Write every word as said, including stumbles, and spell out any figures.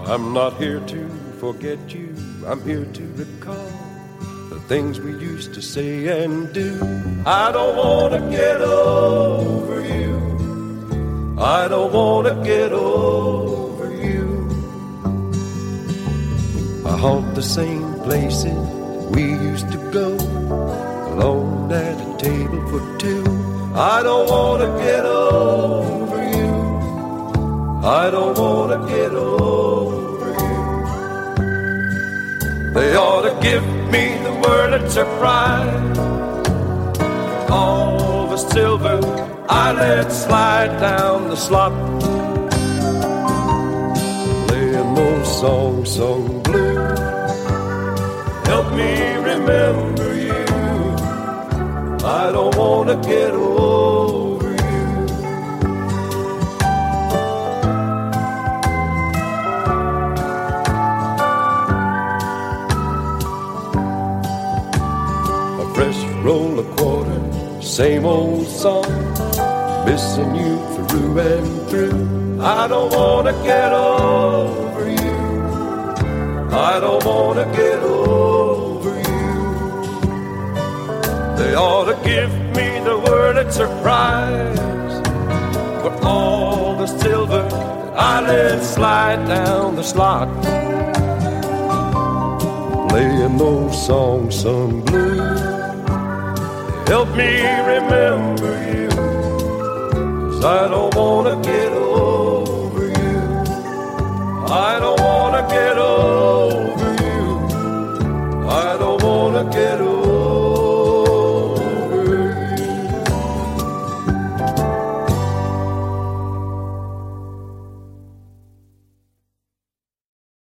I'm not here to forget you, I'm here to recall the things we used to say and do. I don't want to get over you, I don't want to get over you. I haunt the same places we used to go, alone at a table for two. I don't want to get over you, I don't want to get over you. They ought to give me the word at surprise. All the silver I let slide down the slot, playing those songs sung blue. Help me remember you, I don't want to get over you. A fresh roll of quarter, same old song, missing you through and through. I don't want to get over you, I don't want to get over you. They ought to give me the word at surprise for all the silver that I let slide down the slot, playing those songs sung blue. Help me remember you, 'cause I don't want to get over you, I don't want to get over you, I don't want to get over you.